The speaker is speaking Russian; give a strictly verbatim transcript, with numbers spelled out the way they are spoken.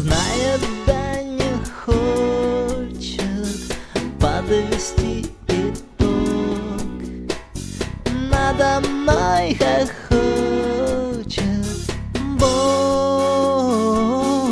знает, да не хочет подвести итог. Надо мной хохочет